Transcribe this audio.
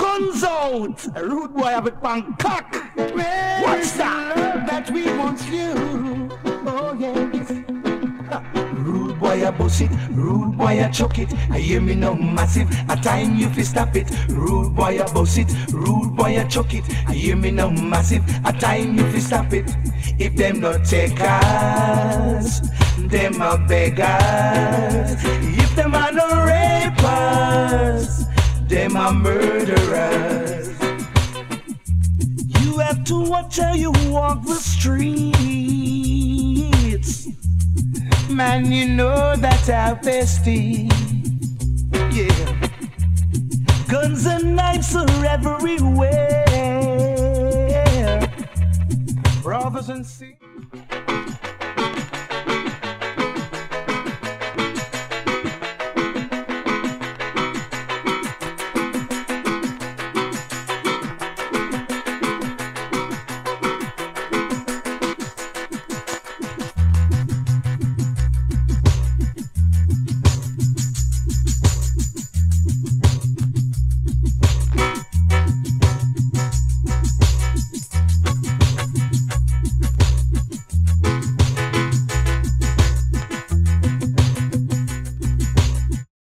Guns out. Rude boy have it Bangkok. What's that? Love that we want you. Oh yes. Rude boy a bust it, rude boy a chuck it. I hear me now massive, a time you fi stop it. Rude boy a bust it, rude boy a chuck it. I hear me now massive, a time you fi stop it. If them not take us, them a beggars. If them are no rapers, them a murderers. You have to watch how you walk the streets. Man, you know that I've bestie. Yeah. Guns and knives are everywhere. Brothers and sisters.